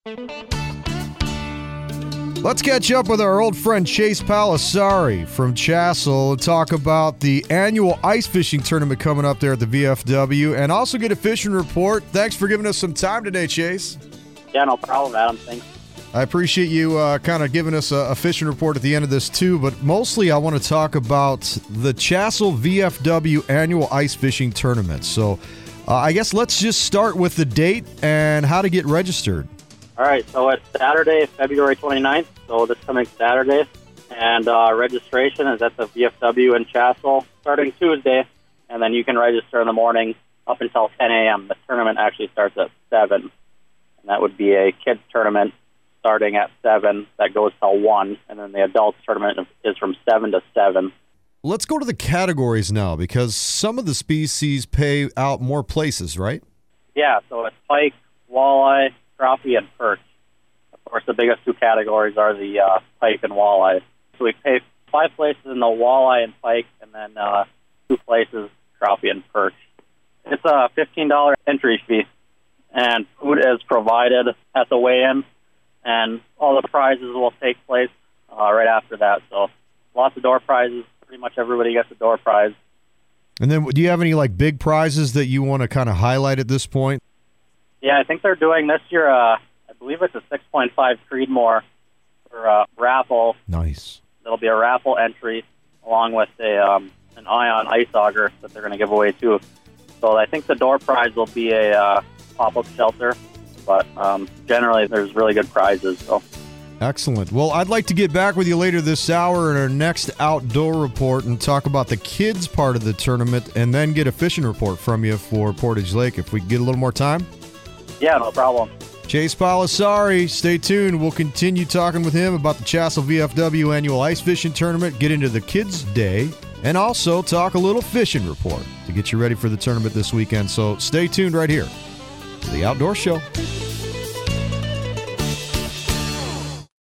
Let's catch up with our old friend Chase Palisari from Chassell and talk about the annual ice fishing tournament coming up there at the VFW and also get a fishing report. Thanks for giving us some time today, Chase. Yeah, no problem, Adam. Thanks. I appreciate you kind of giving us a fishing report at the end of this too, but mostly I want to talk about the Chassell VFW annual ice fishing tournament. So I guess let's just start with the date and how to get registered. All right, so it's Saturday, February 29th, so this coming Saturday, and registration is at the VFW in Chassell starting Tuesday, and then you can register in the morning up until 10 a.m. The tournament actually starts at 7, and that would be a kids tournament starting at 7 that goes till 1, and then the adults tournament is from 7 to 7. Let's go to the categories now, because some of the species pay out more places, right? Yeah, so it's pike, walleye, crappie, and perch. Of course, the biggest two categories are the pike and walleye. So we pay 5 places in the walleye and pike, and then 2 places crappie and perch. It's a $15 entry fee, and food is provided at the weigh-in, and all the prizes will take place right after that. So lots of door prizes. Pretty much everybody gets a door prize. And then do you have any big prizes that you want to kind of highlight at this point? Yeah, I think they're doing this year, I believe it's a 6.5 Creedmoor for raffle. Nice. There'll be a raffle entry along with an Ion ice auger that they're going to give away too. So I think the door prize will be a pop-up shelter, but generally there's really good prizes. So. Excellent. Well, I'd like to get back with you later this hour in our next outdoor report and talk about the kids part of the tournament and then get a fishing report from you for Portage Lake if we get a little more time. Yeah, no problem. Chase Palisari, stay tuned. We'll continue talking with him about the Chassell VFW annual ice fishing tournament, get into the kids' day, and also talk a little fishing report to get you ready for the tournament this weekend. So stay tuned right here to the Outdoor Show.